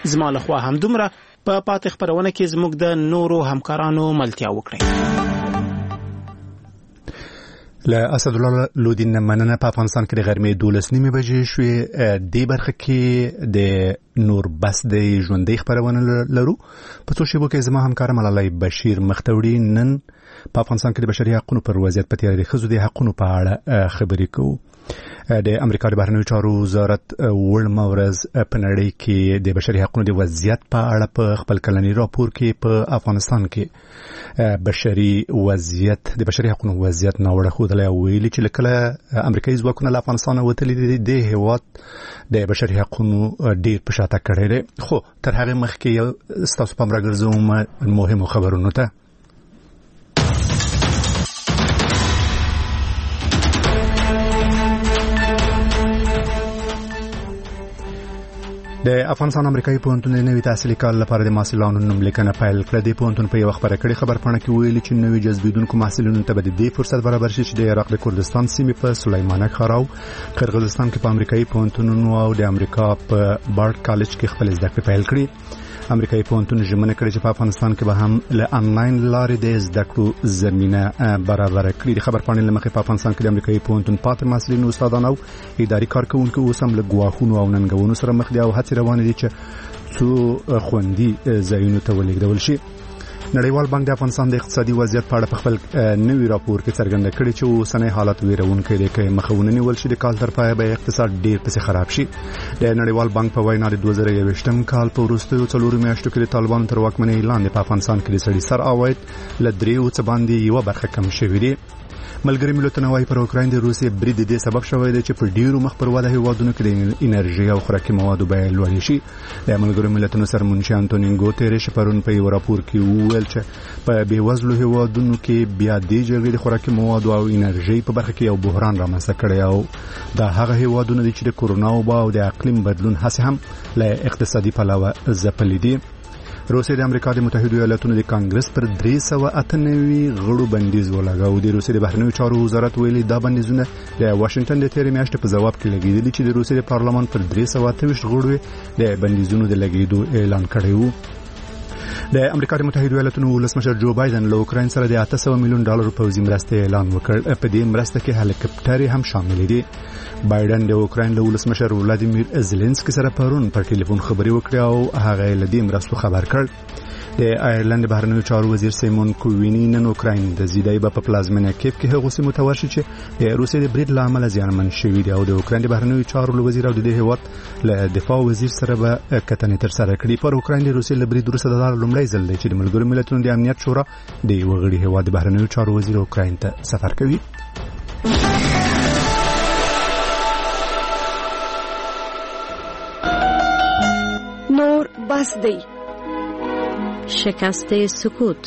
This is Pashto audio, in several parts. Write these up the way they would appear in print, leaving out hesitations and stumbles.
زما له خوا هم دومره په پاتې خبرونه کې زموږ د نورو همکارانو ملتیا وکړي. له اسد الله لودین مننه. په افغانستان کې د غرمې 12:30 بجې شوې. د برخه کې د نور بس د ژوندۍ خبرونه لرو. په څو شیبو کې زما همکار ملالۍ بشیر مختوړي نن په افغانستان کې د بشري حقوقو پر وضعیت په تیارې خزو د حقوقو په اړه خبرې کوو. د امریکا د بهرنیو چارو وزارت وړمه ورځ په نړۍ کې د بشري حقوقو د وضعیت په اړه په خپل کلنی راپور کې په افغانستان کې بشري حقوقو وضعیت ناوړه ښودلی او ویلي چې کله امریکایي ځواکونه له افغانستان وتلي د هېواد د بشري حقوقو ډیر په شاته کړی دی. خو تر هغه مخکې ستاسو پام راګرځوم مهمو خبرونو ته. د افغانستان امریکایي پوهنتون د نوي تحصیلي کال لپاره د محصلانو نوملیکنه پیل کړه. د پوهنتون په یو خبره کړي خبرپاڼه کې ویلي چې نوي جذبیدونکو محصلینو ته به د دې فرصت برابر شي چې د عراق د کردستان سیمې په سلیمانک ښار او قرغیزستان کې په امریکایي پوهنتونونو او د امریکا په بارټ کالج کې خپل زده کړې پیل کړي. امریکایي پوهنتون ژمنه کړې چې په افغانستان کې به هم له انلاین لارې د زده کړو زمينه برابر کړي. د خبرپاڼې لمخې په افغانستان کې د امریکایي پوهنتون پاتې محصلین او استادان او اداري کارکونکو اوس هم له ګواښونو او ننګونو سره مخ دي او هڅې روانې دي چې څو خوندي ځایونو ته ولېږدول شي. نړیوال بانک د افغانستان د اقتصادي وضعیت په اړه په خپل نوي راپور کې څرګنده کړې چې اوسنی حالت ویرونکی دی چې مخاونه نیول شي د کال تر پایه به اقتصاد ډیر پسې خراب شي. د نړیوال بانک په وینا د 2021م کال په وروستیو 4 میاشتو کې د طالبانو تر واکمنۍ لاندې په افغانستان کې د سړي سر عواید له 3 څخه باندې یو برخه کم شوې دي. ملګری ملتونه وايي پر اوکراین د روسیې برید د دې سبب شوی دی چې په ډیرو مخ پر واده هیوادونو کې د انرژي او خوراکي موادو بیه لوړې شي. د ملګری ملتونو سرمنشي انټونیو ګوتریش پرون په یو راپور کې وویل چې په بیوزلو هیوادونو کې بیا د جګړې د خوراکي موادو او انرژي په برخه کې یو بحران رامنځته کړی او دا هغه هیوادونه دي چې د کورونا وبا او د اقلیم بدلون هڅې هم له اقتصادي پلوه ځپلې دي. روسیې د امریکا د متحده ایالاتونو د کانګرس پر 398 غړو بندیز ولګاو. د روسیې د بهرنیو چارو وزارت ویلي دا بندیزونه د واشنگټن د تیرې میاشتې په جواب کې لګیدلي چې د روسیې د پارلمان پر 328 غړو د بندیزونو د لګیدو اعلان کړی وو. د امریکا د متحده ایالاتونو ولسمشر جو بایدن له اوکراین سره د $800 میلیون پوځي مرستې اعلان وکړ. په دې مرسته کې هلیکاپټر هم شامل دي. بایدن د اوکراین له ولسمشر ولادیمیر زيلنسکي سره پرون پر ټلیفون خبرې وکړې او هغه له دې مرستو خبر کړ. د آیرلند بهرنیو چارو وزیر سیمون کووینی نن اوکراین د زیدای په پلازمینه کیف کې هغه سیمه تورشي چې د روسیې د برید لامل زیانمن شوی دی او د اوکراین د بهرنیو چارو وزیر او د هیواد له دفاع وزیر سره به کتنې تر سره کړي. پر اوکراین د روسیې له برید وروسته د لومړی ځل دی چې د ملګرو ملتونو د امنیت شورا د وګړي هیواد د بهرنیو چارو وزیر اوکراین ته سفر کوي. نور بس دی شکست سکوت.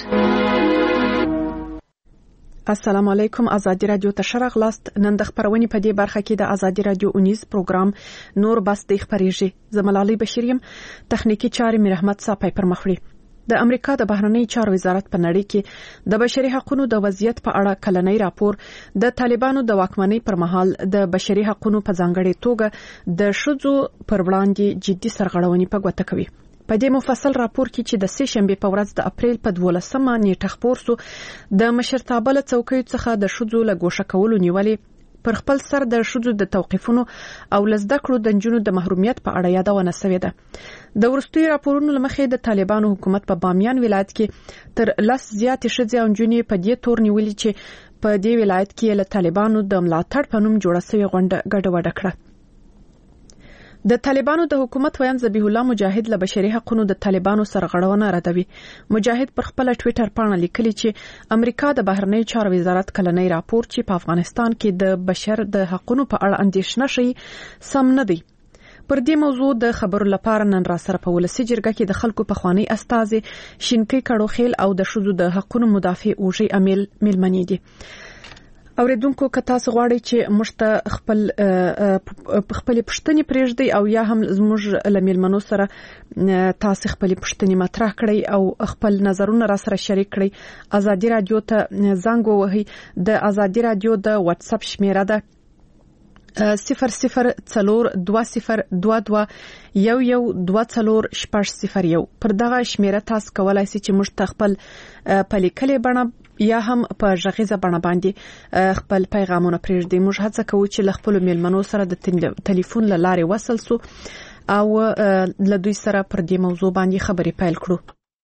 السلام علیکم. آزادی رادیو ته شرغلاست. نن د خبرونې په دې برخه کې د آزادی رادیو 19 پروګرام نور بس دی خبرېږي. زملالي بشریم تخنیکی چارې میر احمد صاحب پر مخړي. د امریکا د بهرنی چارو وزارت په نړۍ کې د بشري حقوقو د وضعیت په اړه کلنی راپور د طالبانو د واکمنۍ پر مهال د بشري حقوقو په ځانګړي توګه د شذو پر وړاندې جدي سرغړونې په ګوته کوي. په دې مفصل راپور کې چې د سې شنبه په ورځ د اپریل په 12مه نیټه خبر شو د مشرتابه له څوکۍ څخه د شذو له ګوښه کولو نیولې پر خپل سر د شذو د توقيفونو او لزده کړو د جنونو د محرومیت په اړه یادونه شوې ده. د ورستي راپورونو لمخې د طالبانو حکومت په بامیان ولایت کې تر 10 زیات شذې او جنې په دې تور نیولې چې په دې ولایت کې له طالبانو د ملاتړ په نوم جوړه شوې غونډه ګډوډه کړه. د طالبانو د حکومت ویان ذبیح الله مجاهد له بشري حقوقو د طالبانو سرغړونه ردوي. مجاهد پر خپل ټوئیټر باندې لیکلي چې امریکا د بهرنی چارو وزارت کلنی راپور چې په افغانستان کې د بشر د حقوقو په اړه اندیشنه شي سم نه دی. پر دې موضوع د خبرو لپاره نن را سره په ولسی جرګه کې د خلکو په خوانی استاذ شینکی کړو خیل او د شذو د حقوقو مدافع اوجي امیل ملمنې دي. اوریدونکو که تاسو غواړئ چې موږ ته خپل پښتني پرېږدي او یا هم زموږ لمیلمنو سره تاسو خپل پښتني مطرح کړئ او خپل نظرونه را سره شریک کړئ آزادی رادیو ته زنګ ووهئ. د آزادی رادیو د واتس اپ شمیره ده 002022211240 پر دغه شمیره تاسو کولای شئ چې موږ خپل په لیکلې بڼه یا هم په ژغیزه بڼه باندې خپل پیغامونه پرېږدي. موږ هڅه کوو چې له خپل میلمنو سره د ټلیفون له لارې وصل سو او له دوی سره پر دې موضوع باندې خبرې پیل کړو.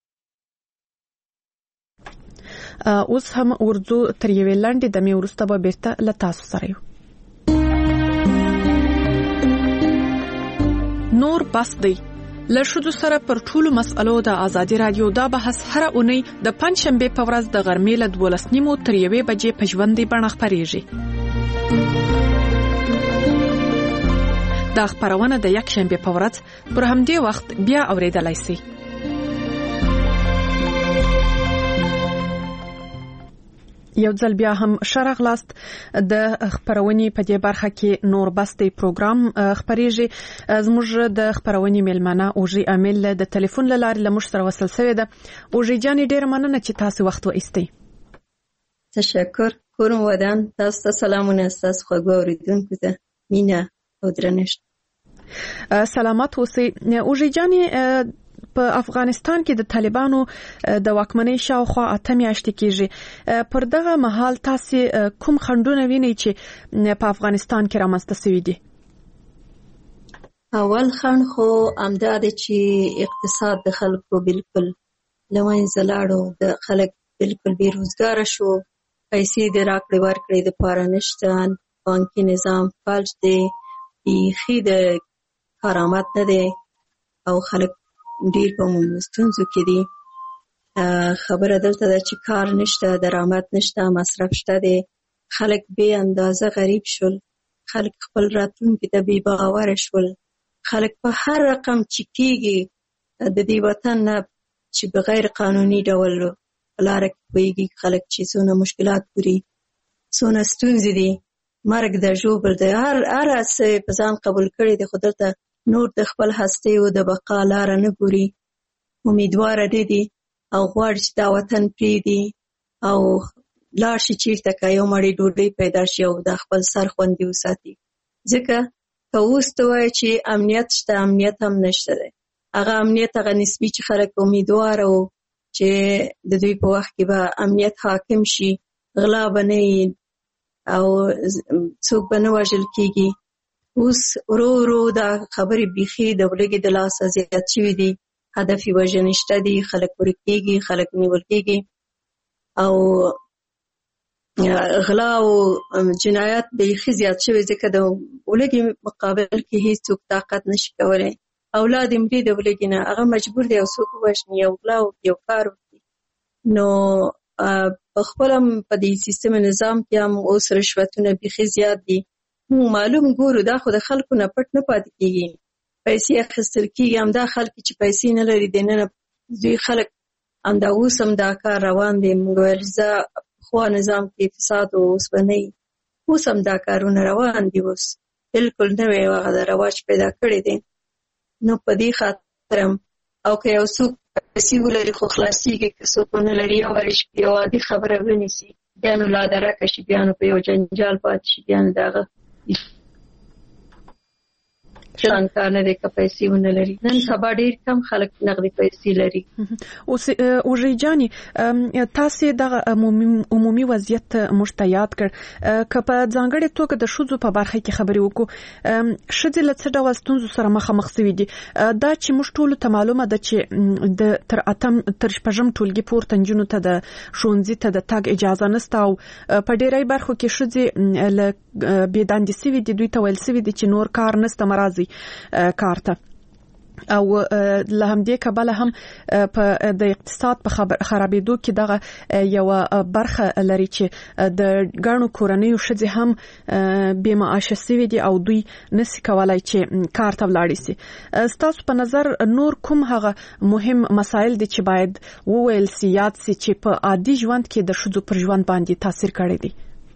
اوس هم ورځو تر یوې لنډې دمې وروسته به بیرته له تاسو سره یو. نور بس دی له ښځو سره پر ټولو مسألو د ازادي رادیو دا بحث هر اونۍ د پنځشنبه په ورځ د غرمې له 12:30 تر 1 بجې په ژوندۍ بڼه خپرېږي. دا خبرونه د یک شنبه په ورځ پر همدې وخت بیا اوریدلای شئ. یو ځل بیا هم شرغلاست د خبرونې په دې برخه کې نور بستې پروګرام خبرېږي. زموږ د خبرونې ملمنه اوجي امل د ټلیفون لارې لمش سره وصل شوې ده. اوجي جانې ډېر مننه چې تاسو وخت وایستئ. تشکر کوم ودان. تاسو ته سلامونه. تاسو خو اوریدونکو ته مینا او درنښت. سلامات اوسئ. اوجي جانې په افغانستان کې د طالبانو د واکمنۍ شاوخوا 8 میاشتې کېږي. پر دغه مهال تاسو کوم خنډونه وینئ چې په افغانستان کې رامنځته شوي دي؟ اول خنډ خو همدا دی چې اقتصاد د خلکو بالکل له منځه لاړو. د خلک بالکل بیروزګاره شو. پیسې د راکړې ورکړې دپاره نشته. بانکي نظام فلج دی. بیخي د کارآمد نه دی او خلک ډیر په ستونزو کې دي. خبره دلته ده چې کار نشته، درآمد نشته، مصرف شته دی. خلک بې اندازه غریب شول. خلک خپل راتلونکي ته بې باوره شول. خلک په هر رقم چې کېږي د دې وطن نه چې بغیر قانوني ډول په لاره کې پوهېږي. خلک چې څونه مشکلات ګوري، څونه ستونزې دي، مرګ د ژوبل دی. هر څه په ځان قبول کړی دی، خو دلته نور د خپل هستۍ او د بقا لاره نه ګوري. امیدواره دي او غواړي چې دا وطن پرېږدي او لاړ شي چېرته که یو مړۍ ډوډۍ پیدا شي او د خپل سر خوندي وساتي. ځکه که اوس ته وایي چې امنیت شته، امنیت هم نشته دی. هغه امنیت هغه نسبي چې خلک امیدواره وو چې د دوی په وخت کې به امنیت حاکم شي، غلا به نه وي او څوک به نه وژل کېږي. اوس ورو ورو دا خبرې بیخي د ولږې د لاسه زیات شوي دي. هدف یې وژنې شته دي. خلک ورک کېږي، خلک نیول کېږي او غلا او جنایت بیخي زیات شوي. ځکه د ولږې مقابل کې هیڅوک طاقت نشي کولی. اولاد یې مري د ولږې نه، هغه مجبور دی یو څوک ووژني، یو غلا وکړي، یو کار وکړي. نو په خپله په دې سیستم نظام کې هم اوس رشوتونه بیخي زیات دي. معلوم ګورو دا خو د خلکو نه پټ نه پاتې کېږي. پیسې اخیستل کېږي. همدا خلک چې پیسې نه لري دننه دوی خلک همدا اوس هم دا کار روان دی. موږ ویل زه پخوا نظام کې فساد و، اوس به نه وي. اوس هم دا کارونه روان دي. اوس بالکل نوی هغه د رواج پیدا کړی دی. نو په دې خاطر هم او که یو څوک پیسې ولري خو خلاصېږي، که څوک ونه لري یو وارې شي یو عادي خبره ونیسي، بیا نو لا درکه شي، بیا نو په یو جنجال پاتې شي، بیا نو د هغه شان کار نه دی که پیسې ونه لري. نن سبا ډېر کم خلک نغدي پیسې لري. اوس اوژې جانې تاسې دغه عمومي وضعیت موږ ته یاد کړ. که په ځانګړې توګه د ښځو په برخه کې خبرې وکړو، ښځې له څه ډول ستونزو سره مخامخ شوي دي؟ دا چې موږ ټولو ته معلومه ده چې تر 8 ټولګي پورته نجونو ته د ښوونځي ته د تګ اجازه نشته او په ډېری برخو کې ښځې له بې دندې شوي دي. دوی ته ویل شوي دي چې نور کار نشته، مه راځئ کار ته. او له همدې کبله هم په د اقتصاد په خرابېدو کې دغه یو برخه لري چې د ګڼو کورنیو ښځې هم بې معاشه شوي دي او دوی نشي کولای چې کار ته ولاړ شي. ستاسو په نظر نور کوم هغه مهم مسایل دي چې باید وویل سي، یاد سي، چې په عادي ژوند کې د ښځو پر ژوند باندې تاثیر کړی دی؟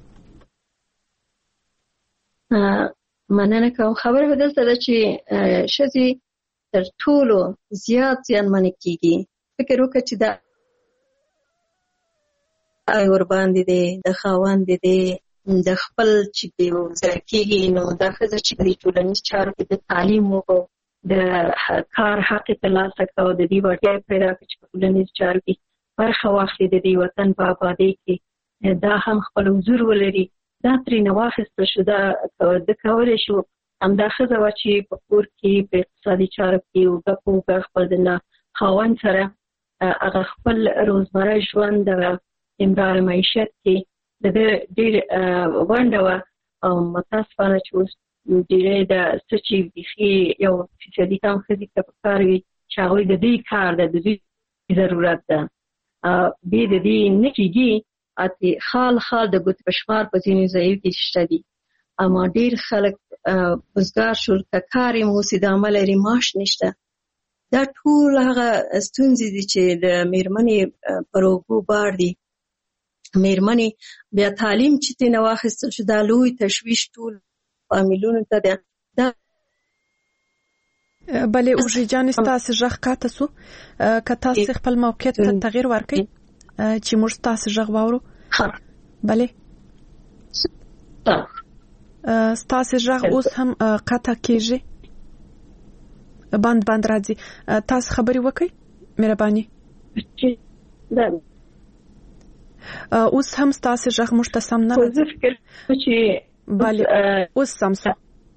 مننه کوم. خبره به دلته ده چې ښځې تر ټولو زیات زیانمنې کېږي. فکر وکړه چې دا ور باندې دی، د خاوند دی، د خپل چې ځای کېږي نو دا ښځه چې د ټولنیز چارو کې د تعلیم او د کار حق یې ترلاسه کړه او د دې وړتیا یې پیدا کړه چې په ټولنیز چارو کې برخه واخلي د دې وطن په ابادۍ کې دا هم خپل حضور ولري. دا ترېنه واخیستل شو، دا د کولی شو همدا ښځه وه چې په کور کې په اقتصادي چارو کې اوږه په اوږه خپل د خاوند سره هغه خپل روزمره ژوند د امرار معیشت کې د ده ډېر ونډه وه او متاسفانه چې اوس ډېری د څه چې بیخي 1% کم ښځې ته پکار وي چې هغوی د دې کار ده، د دوی ضرورت ده. بې د دې نه کېږي. خال د ګوت په شمار په ځینو ځایو کې شته دي، اما ډېر خلک وزګار شول، که کار یې موسي د عمل لري معاش نشته. دا ټول هغه ستونزې دي چې د مېرمنې پر اوږو بار دي. مېرمنې بیا تعلیم چې ترېنه واخیستل شو دا لوی تشویش ټول فامیلونو ته ده. بلې اوژې جانې ستاسې غږ قاطع سو، که تاسې خپل موقعیت ته تغییر ورکړئ چې موږ ستاسې غږ واورو. بلې ستاسې غږ اوس هم قاطع کېږي، بند راځي. تاسې خبرې وکړئ مهرباني. اوس هم ستاسې غږ موږ ته سم نه راځي. بلې اوس سم سو.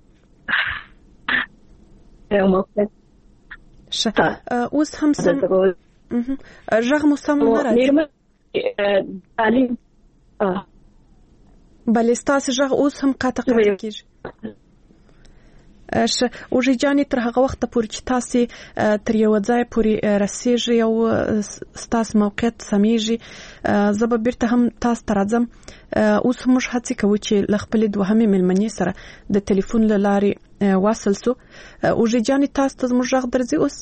اوس هم سم غږ مو سم نه راځي. بلې ستاسې غږ اوس هم قاطع کېږي. اوژې جانې تر هغه وخته پورې چې تاسې تر یوه ځای پورې رسېږئ او ستاسې موقعیت سمیږي زه به بیرته هم تاسو ته راځم. اوس موږ هڅې کوو چې له خپلې دوهمې مېلمنې سره د ټلیفون له لارې واصل سو. اوژې جانې تاسو ته زموږ غږ درځي اوس؟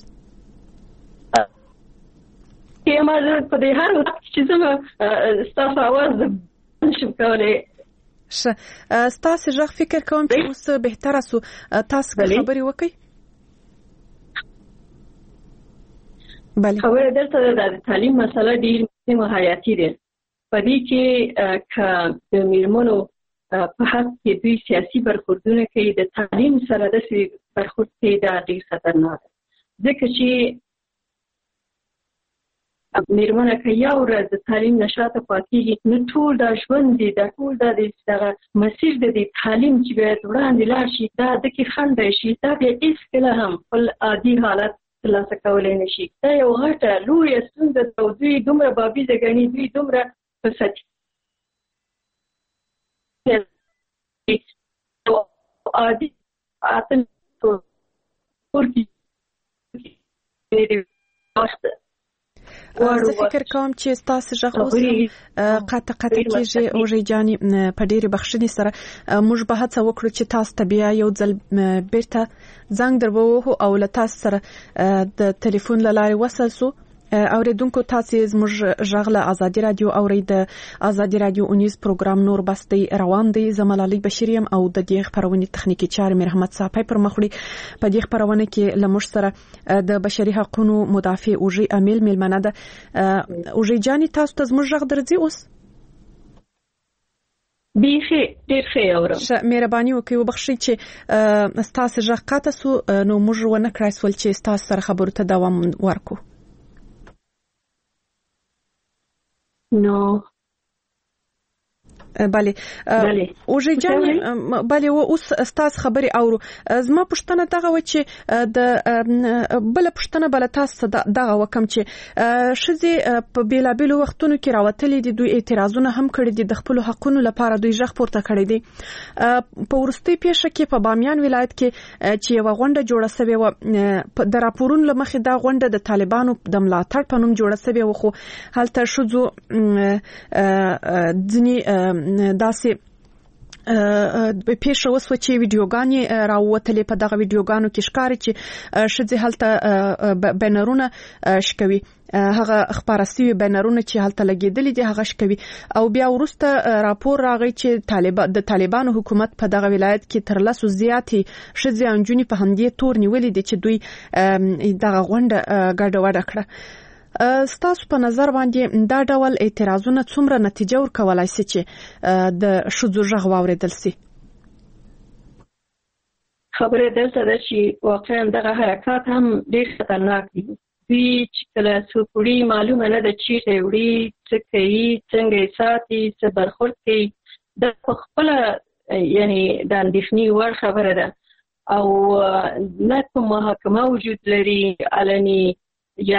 ما په دې هر وخت چې زه ستاسو اواز نشم کولی. ستاسې غږ فکر کوم چې اوس بهتره سو. تاسو خبرې وکړئ. بله خبره دلته د تعلیم مسله ډېر مهم او حیاتي ده. په دې کې که د مېرمنو په حق کې دوی سیاسي برخوردونه کوي، د تعلیم سره داسې برخورد کوي، دا ډېر خطرناک ده. ځکه چې مېرمنه که یو ورځ د تعلیم نه شاته پاتېږي نو ټول دا ژوند دی، دا ټول دا دغه مسیر د دې تعلیم چې باید وړاندې لاړ شي دا دکې خنډی شي، دا بیا هېڅکله هم خپل عادي حالت ترلاسه کولی نه شي. دا یو غټه لویه ستونزه ده او دوی دومره بابیزه ګڼي، دوی دومره په سطحي عادي زه فکر کوم چې ستاسې غږ اوس قاطع کېږي. اوژې جانې په ډېرې بخښنې سره موږ به هڅه وکړو چې تاسو ته بیا یو ځل بیرته زنګ در ووهو او له تاسو سره د ټلیفون له لارې وصل سو. اوریدونکو تاسو زموږ غږ له ازادي رادیو اورئ. د ازادي رادیو اونیز پروګرام نور بستی روان دی. زه ملالۍ بشیر یم او د دې خبرونې تخنیکی چارې میر احمد صاحب پر مخ وړي. په دې خبرونه کې لمر سره د بشري حقوقو مدافع اوژې امیل ملمنه ده. اوژې جانې تاسو ته زموږ غږ درځي اوس؟ بیخي ډېر ښه اورم. مهرباني وکړئ وبخښئ چې ستاسې غږ قاطع سو نو موږ ونه کړای سول چې ستاسو سره خبرو ته دوام ورکړو. نو بله اوژې جانې بله اوس ستاسو خبرې اورو. زما پوښتنه دغه وه چې د بله پوښتنه بله تاسو دغه وکم چې ښځې په بېلابېلو وختونو کې راوتلې دي، دوی اعتراضونه هم کړي دي، د خپلو حقونو لپاره دوی غږ پورته کړی دی. په وروستۍ پیښه کې په بامیان ولایت کې چې یوه غونډه جوړه سوې وه، د راپورونو له مخې دا غونډه د طالبانو د ملاتړ په نوم جوړه سوې وه، خو هلته ښځو ځینې داسې پیښه وسوه چې ویډیوګانې راووتلې. په دغه ویډیوګانو کې ښکاري چې ښځې هلته بینرونه شکوي، هغه خپاره سوي بینرونه چې هلته لګېدلي دي هغه شکوي. او بیا وروسته راپور راغی چې د طالبانو حکومت په دغه ولایت کې تر 10 زیاتې ښځې او نجونې په همدې تور نیولې دي چې دوی دغه غونډه ګډوډه کړه. ستاسو په نظر باندې دا ډول اعتراضونه څومره نتیجه ورکولای شي چې د ښځو غږ واوریدل شي؟ خبره دلته ده چې واقعا دغه حرکات هم ډېر خطرناک دي. دوی چې کله څوک وړي معلومه نه ده چیرته وړي، څه کوي، څنګه یې ساتي، څه برخورد کوي. دا په خپله یعنې د اندېښنې وړ خبره ده او نه کوم محاکمه وجود لري علني یا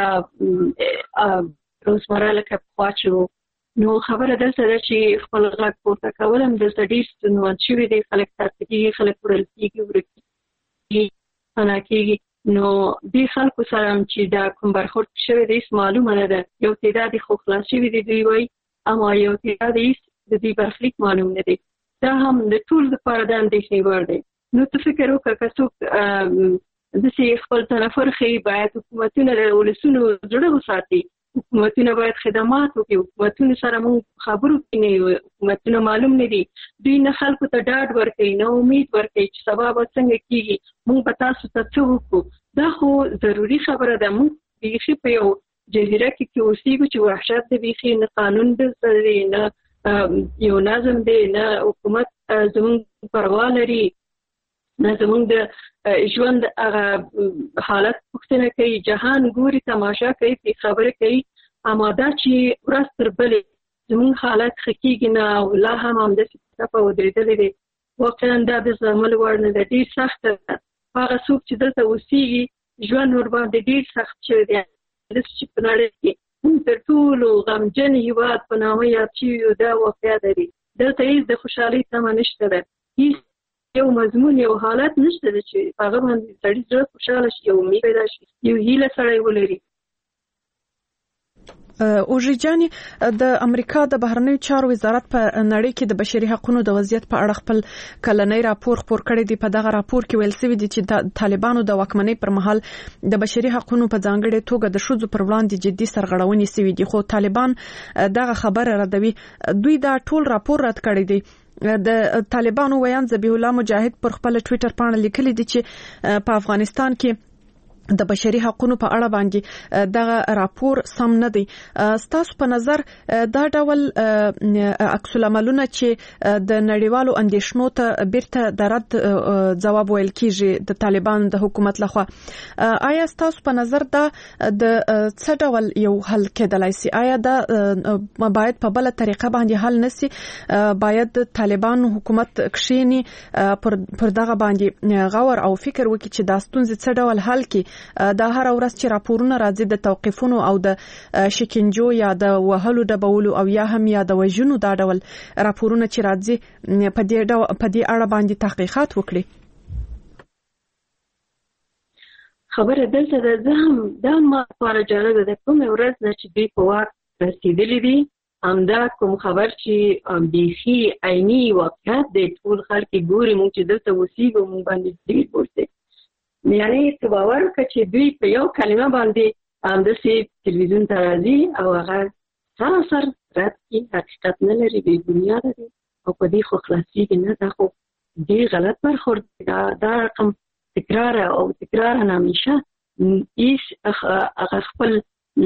روزمره لکه پخوا چې نو خبره دلته ده چې خپل غږ پورته کول هم دلته ډېر ستونزمن شوي دي. خلک تعقیب کېږي، خلک وړل کېږي، ورک کېږي، فنا کېږي. نو دې خلکو سره هم چې دا کوم برخورد شوی دی هېڅ معلومه نه ده. یو تعداد خو خلاص شوي دي دوی وایي، اما یو تعداد هېڅ د دوی برخلیک معلوم نه دی. دا هم د ټول لپاره د اندېښنې وړ دی. نو ته فکر وکړه که څوک داسې خپل تنفر ښیي، باید حکومتونه د ولسونو زړه وساتي، حکومتونه باید خدمات وکړي، حکومتونو سره موږ خبرو کې نه یو، حکومتونه معلوم نه دي. دوی نه خلکو ته ډاډ ورکوي، نه امید ورکوي چې سبا به څنګه کېږي، موږ به تاسو ته څه وکړو. دا خو ضروري خبره ده. موږ بیخي په یو جزیره کې اوسېږو چې وحشت دی، بیخي نه قانون دلته دی، نه یو نظم دی، نه حکومت زموږ پروا لري، نه زموږ د ژوند هغه حالت پوښتنه کوي. جهان ګوري، تماشا کوي، پې خبرې کوي. اما دا چې ورځ تر بلې زموږ حالت ښه کېږي نه او لا هم همداسې په ټپه ودرېدلې دی، واقعا دا د زغملو وړ نه ده. ډېر سخته ده. هغه څوک چې دلته اوسېږي ژوند ورباندې ډېر سخت شوی دی. داسې چې په نړۍ کې موږ تر ټولو غمجن هېواد په نامه یاد شوي یو، دا واقعه ده. دلته هېڅ د خوشحالۍ تمه نشته ده، هېڅ یو مضمون، یو حالت نشته ده چې هغه باندې سړي زړه خوشحاله شي، یو امید پیدا شي، یو هیله سړی ولري. اوژي جاني، د امریکا د بهرنیو چارو وزارت په نړۍ کې د بشري حقوقو د وضعیت په اړه خپل کلنی راپور خپور کړی دی. په دغه راپور کې ویل شوی دی چې د طالبانو د واکمنۍ پر مهال د بشري حقوقو په ځانګړي توګه د ښځو پر وړاندې جدي سرغړونې شوي دي، خو طالبان دغه خبره ردوي. دوی دا ټول راپور رد کړی دی. د طالبانو ویان ذبیح الله مجاهد پر خپل ټوئیټر باندې لیکلي دي چې په افغانستان کې د بشري حقوقو په اړه باندې دغه راپور سم نه دی. ستاسو په نظر دا ډول عکس العملونه چې د نړیوالو اندېښنو ته بیرته د رد ځواب ویل کیږي د طالبانو د حکومت لخوا، آیا ستاسو په نظر دا د څه ډول یو حل کېدلای شي؟ آیا دا باید په بل طریقه باندې حل نشي؟ باید طالبان حکومت کښینی پر دغه باندې غور او فکر وکړي چې دا ستونزې څه ډول حل کړي؟ دا هر ورځ چې راپورونه راځي د توقیفونو او د شکنجو یا د وهلو ډبولو او یا هم یا د وژنو دا ډول راپورونه چې راځي په دې اړه باندې تحقیقات وکړي. خبره دلته ده. زه هم دا ما لپاره جالبه ده، کومه ورځ نه چې دوی په واک رسېدلي دي همدا کوم خبر چې بیخي عیني واقعیت دی. ټول خلک ګوري، موږ چې دلته اوسېږو موږ باندې ډېر بوج دی. یعنې ته باور وکړه چې دوی په یو کلمه باندې همداسې تلویزیون ته راځي او هغه سراسر رد کړي، حقیقت نه لري، بې بنیاده دی او په دې خو خلاصېږي نه. دا خو ډېر غلط برخورد دی. دا رقم تکرار او تکرار همیشه هېڅ هغه خپل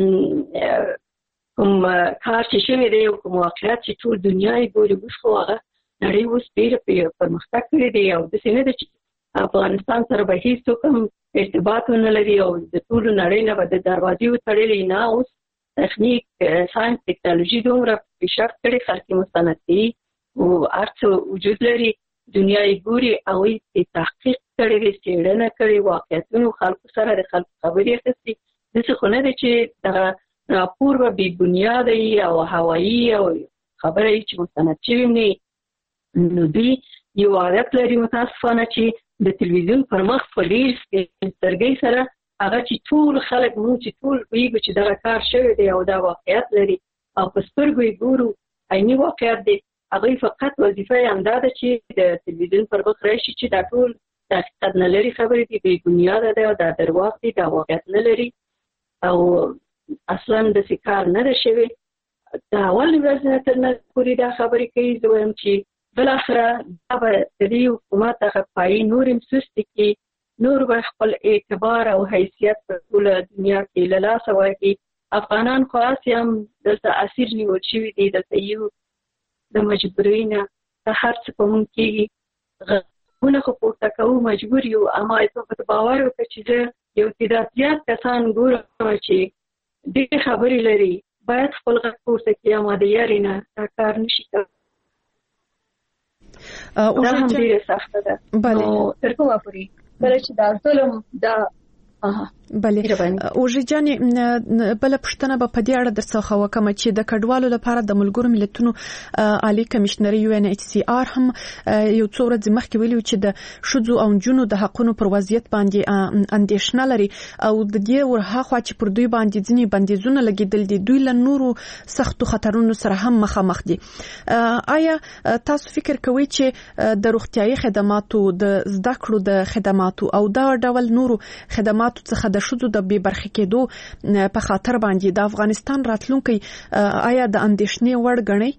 کوم کار چې شوی دی او کوم واقعیت چې ټول دنیا یې ګوري، موږ خو هغه نړۍ اوس ډېره پرمختګ کړی دی او داسې نه ده چې افغانستان سره به هیڅوک هم ارتباط ونه لري او د ټولو نړۍ نه به د دروازې وتړلې. نه، اوس تخنیک، ساینس، ټکنالوژي دومره پیشرفت کړی، خلک یې مستند کوي او هر څه وجود لري، دنیا یې ګوري، هغوی یې تحقیق کړی دی، څېړنه کړې، واقعیتونو خلکو سره د خلکو خبرې اخیستې. داسې خو نه دی چې دغه راپور به بې بنیاده وي او هوایي او خبره یې چې مستند شوي نه. نو دوی یو عادت لري متاسفانه چې د تلویزیون پر مخ په ډېر سترګۍ سره هغه چې ټول خلک موږ چې ټول پوهېږو چې دغه کار شوی دی او دا واقعیت لري او په سترګو یې ګورو، عیني واقعیت دی. هغوی فقط وظیفه یې همدا ده چې د تلویزیون پر مخ راشي چې دا ټول د حقیقت نه لري خبرې دي، بې بنیاده دی او دا درواغ دي، دا واقعیت نه لري او اصلا داسې کار نه ده شوی. د اول ورځ نه تر نن پورې دا خبرې کوي. زه وایم چې بالاخره دا به د دې حکومت هغه پایې نور هم سستې کړي، نور به خپل اعتبار او حیثیت په ټوله دنیا کې له لاسه ورکړي افغانان خاص هم دلته اسیر نیول شوي دي، دلته یو د مجبورۍ نه هر څه په مونږ کېږي، غږونه خو پورته کوو مجبور یو. اما په باور وکړه چې زه یو تعداد زیات کسان ګورم چې ډېرې خبرې لري، باید خپل غږ پورته کړي، اما د یارې نه دا کار نشي کولی. دا هم ډېره سخته ده. نو تر کومه پورې کله چې دا ظلم دا بله اوژې جانې بله پوښتنه به په دې اړه درڅخه وکړم چې د کډوالو لپاره د ملګرو ملتونو عالی کمشنري UNHCR هم یو څو ورځې مخکې ویلي چې د ښځو او نجونو د حقونو پر وضعیت باندې اندېښنه لري او د دې ورهاخوا چې پر دوی باندې ځینې بندیزونه لګېدل دي، دوی له نورو سختو خطرونو سره هم مخامخ دي. آیا تاسو فکر کوئ چې د روغتیايي خدماتو، د زده کړو د خدماتو او دا ډول نورو خدماتو څخه د ښځو د بې برخې کېدو په خاطر باندې د افغانستان راتلونکی آیا د اندېښنې وړ ګڼئ؟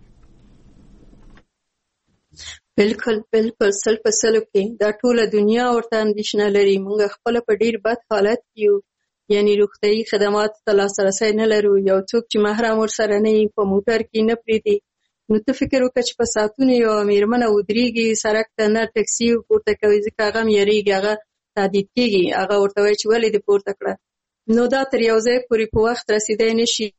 بالکل 100% کې دا ټوله دنیا ورته اندېښنه لري. موږ خپل په ډیر بد حالت یو، یعنی روغتیايي خدمات ته لاسرسی نه لرو. یو څوک چې محرم ورسره نه وي په موټر کې نه پریږدي. نو ته فکر وکړه چې په ساعتونو یو میرمنه ودرېږي سړک ته، نه ټکسي پورته کوي ځکه هغه هم یریږي، هغه تهدید کېږي، هغه ورته وایي چې ولې دې پورته کړه. نو دا تر یو ځای پورې په وخت رسېدی نه شي،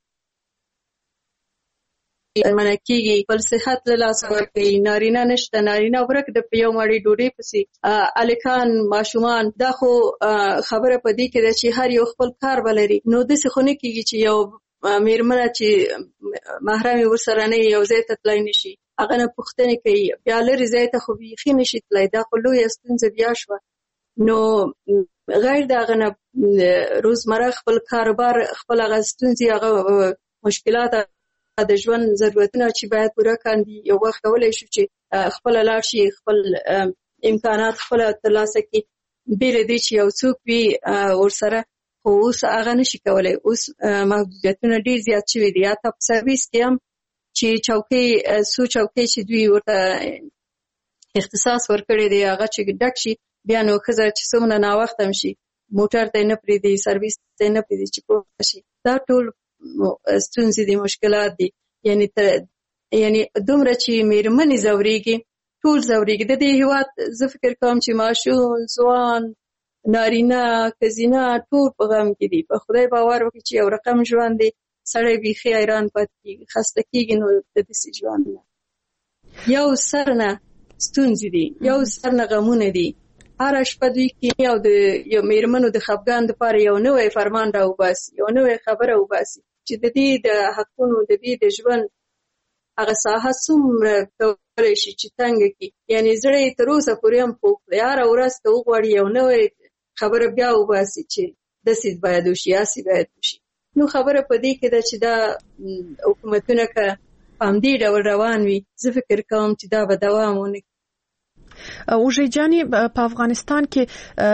منع کېږي، خپل صحت له لاسه ورکوي. نارینه نشته، نارینه ورک د په یو مړۍ ډوډۍ پسې، هلکان ماشومان. دا خو خبره په دې کې ده چې هر یو خپل کار به لري. نو داسې خو نه کېږي چې یو میرمنه چې محرم یې ورسره نه یو ځای ته تللی نه شي، هغه نه پوښتنې کوي. بیا لرې ځای ته خو بیخي نه شي تللی، دا خو لویه ستونزه بیا شوه. نو غیر د هغه نه روزمره خپل کاروبار، خپل هغه ستونزې، هغه مشکلات، د ژوند ضرورتونه چې باید پوره کاندي، یو وخت کولی شو چې خپل لاړ شي، خپل امکانات خپل ترلاسه کړي، بې له دې چې یو څوک وي ورسره. خو اوس هغه نشي کولی. اوس محدودیتونه ډېر زیات شوي دي. حتی په سرویس کې هم چې چوکۍ، څو چوکۍ چې دوی ورته اختصاص ورکړی دی، هغه چې ډک شي بیا نو ښځه چې څومره ناوخته هم شي موټر ته یې نه پرېږدي، سرویس ته یې نه پرېږدي چې پورته شي. دا ټول ستونزې دي، مشکلات دي. یعنی دومره چې میرمنې ځورېږي، ټول ځورېږي. د دې هېواد زه فکر کوم چې ماشوم، ځوان، نارینه، ښځینه ټول په غم کې دي. په خدای باور وکړي چې یو رقم ژوند دی، سړی بیخي حیران پاتې کېږي، خسته کېږي. نو د داسې ژوند نه یو سر نه ستونزې دي، یو سر نه غمونه دي. هره شپه دوی کېني او د یو میرمنو د خفګان دپاره یو نوی فرمان راوباسي، یو نوی خبره وباسي چې د دې د حقونو، د دې د ژوند هغه ساحه څومره کولی شي چې تنګه کړي. یعنې زړه یې تر اوسه پورې هم پوخ دی. هره ورځ ته وغواړي یو نوی خبره بیا وباسي چې داسې باید وشي، هسې باید وشي. نو خبره په دې کې ده چې دا حکومتونه که په همدې ډول روان وي، زه فکر کوم چې دا به دوام ونه کړي. اوژې جانې په افغانستان کې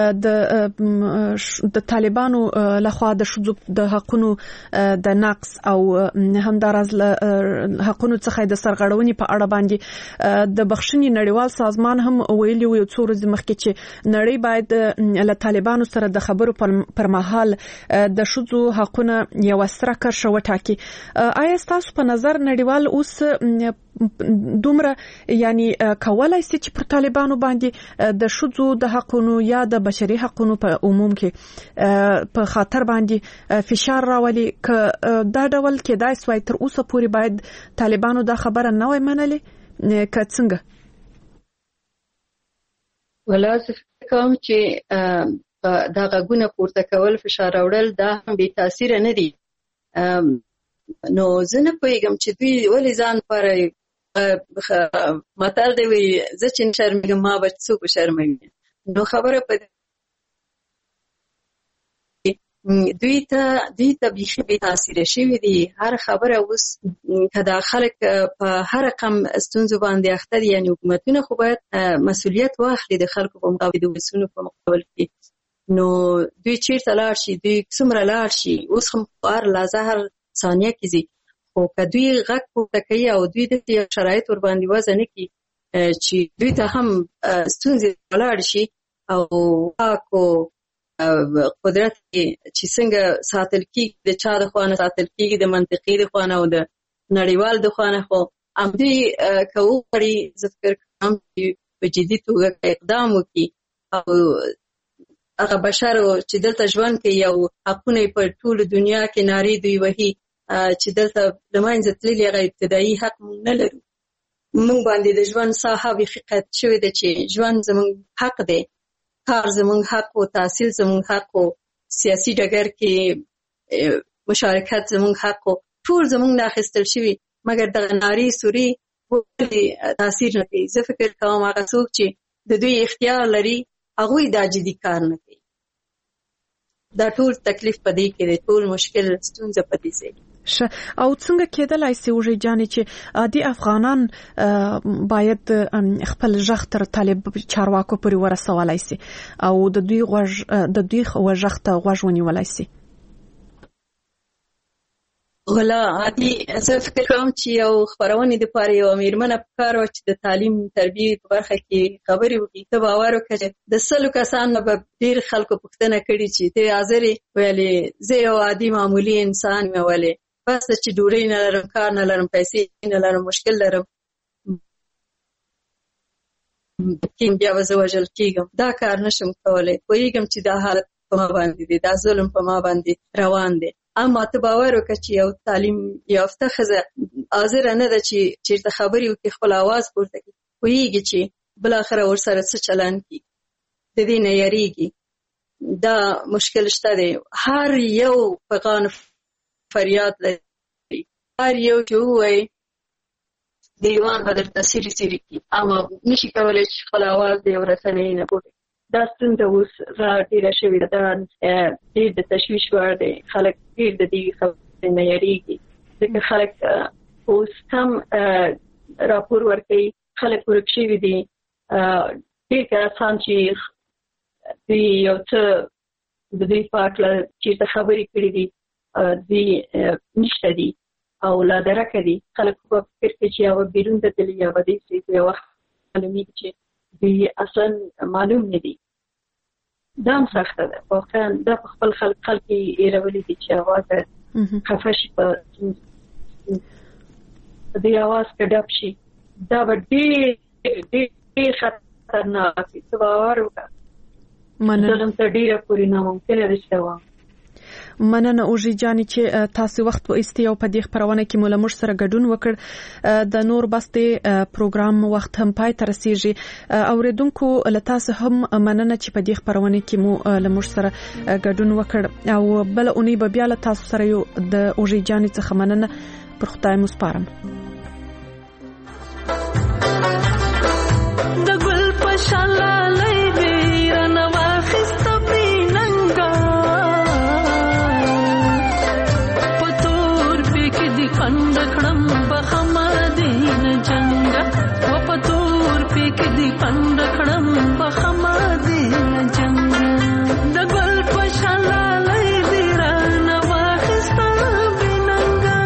د طالبانو لخوا د ښځو د حقونو د نقص او همداراز له حقونو څخه د سرغړونې په اړه باندې د بخښنې نړیوال سازمان هم ویلي و یو څو ورځې مخکې چې نړۍ باید له طالبانو سره د خبرو پر مهال د ښځو حقونه یوه ستره کرښه وټاکي. آیا ستاسو په نظر نړیوال اوس دومره یعنی کولای شي چې پر طالبانو باندې د ښځو د حقونو یا د بشري حقونو په عموم کې په خاطر باندې فشار راولي؟ که دا ډول کېدای سوای تر اوسه پورې باید طالبانو دا خبره نه وای منلې که څنګه؟ ولا زه فکر کوم چې دا غږونه پورته کول، فشار راوړل، دا هم بې تاثیره نه دي. نو زه نه پوهېږم چې دوی ولې ځان لپاره متل دی وایي زه چې نه شرمېږم ما به څوک وشرموي. نو خبره په دوی ته بیخي بې تاثیره شوي دي. هر خبره اوس که دا خلک په هر رقم ستونزو باندې اخته دي، یعنې حکومتونه خو باید مسؤلیت واخلي د خلکو په مقابل، د ولسونو په مقابل کې. نو دوی چیرته لاړ شي، دوی څومره لاړ شي، اوس هم هر لحظه هر ثانیه کې ځي. خو که دوی غږ پورته کوي او دوی د شرایط ورباندې وضع نه کړي چې دوی ته هم ستونزې ولاړ شي او واک او قدرت چې څنګه ساتل کیږي د چا د خوانه ساتل کیږي د منطقي د خوانه او د نړیوال د خوانه خو امدي کوي زه فکر کوم چې په جدي توګه اقدام وکړي او هغه بشر چې دلته ژوند کوي او حقونه په ټول دنیا کې ناري دوی وهي چې دلته د منځ تللي هغه ابتدایي حق مونږ نه لرو. مونږ باندې د ژوند ساحه وفقت شوې ده چې ژوند زمونږ حق دی، کار زمونږ حق او تحصیل زمونږ حق او سیاسي ډګر کې مشارکت زمونږ حق او ټول زمونږ نه اخیستل شوي، مګر د ناري سوري ولې تاثیر نه کوي. زه فکر کوم هغه څوک چې د دوی اختیار لري هغوی دا جدي کار نه کوي. دا ټول تکلیف په دې کې دی، ټول مشکل ستونزه په دې ځای او څنګه کېدلای شي وژي جانې چې عادي افغانان باید خپل ژغ تر طالب چارواکو پورې ورسولای شي او د دوی غږ ته غوږ ونیولای شي. ولا عادي زه فکر کوم چې یو خبرونه د پاره یو میرمنه پکار و چې د تعلیم تربیه په برخه کې خبرې وکړي. ته باور وکړه د سلو کسانو به ډیر خلکو پوښتنه کړي چې ته حاضر ویلې زه یو عادي معمولی انسان مې ولې بس چې ډوړې نه لرم، کار نه لرم، پیسې نه لرم، مشکل لرم، کیم بیا وزه وژل کېږم، دا کار نشم کولی، پوهېږم چې دا حالت په ما باندې دی، دا ظلم په ما باندې روان دی. اما ته باور وکړه چې یو تعلیم یافته ښځه حاضره نه ده چې چېرته خبرې وکړي، خپل اواز پورته کړي، پوهېږي چې بالاخره ورسره څه چلند کېږي، د دې نه یریږي. دا مشکل شته دی. هر یو پیغام فریاد لري، هر یو چې ووایي دیوان به درته سیري سیري کړي، اما نشي کولی چې خپل اواز د یو رسنۍ نه پورته. دا ستونزه اوس را ډېره شوې ده، دا ډېر د تشویش وړ دی. خلک ډېر د دې خبرې نه یریږي ځکه خلک اوس هم راپور ورکوي خلک ورک شوي دي. ډېر کسان چې دوی یو څه د دوی په هکله چېرته خبرې کړي دي دوی نشته دي او لا درکه دي. خلک په فکر کې چې یوه بیرون ته تللي یا به داسې یو وخت معلومېږي چې دوی اصلا معلوم نه دي. دا هم سخته ده واقعا. دا په خپل خلک یې ایرولي دي چې اواز خفه شي، په دې اواز کې ډب شي. دا به ډېر خطرناک وي. ته باور وکړه ظلم ته ډېره پورې ناممکنه ده چې دوام. مننه اوژي جانې چې تاسو وخت وایستئ او په دې خبرونه کې مو له موږ سره ګډون وکړ. د نور بستې پروګرام وخت هم پای ته رسیږي. اوریدونکو له تاسو هم مننه چې په دې خبرونه کې مو له موږ سره ګډون وکړ او بل اونۍ به بیا له تاسو سره یو د اوژي جانې څخه مننه. پر خدای مو سپارم. د ګل په شالای ویرنه واخست پندکړم بخمدین جنگ و پتور پک دی پندکړم بخمدین جنگ د ګل پښلای دی رانه واخستا بننګا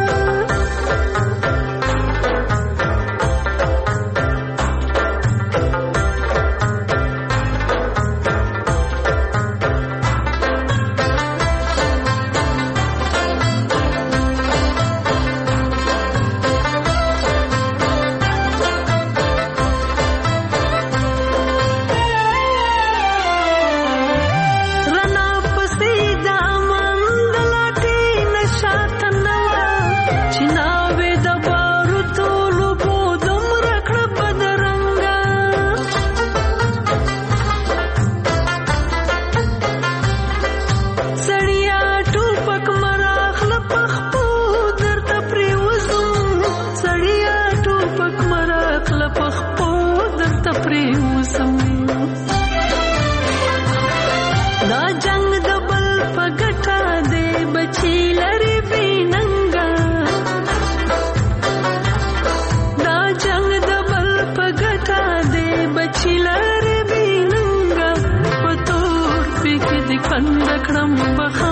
پندکړم بخ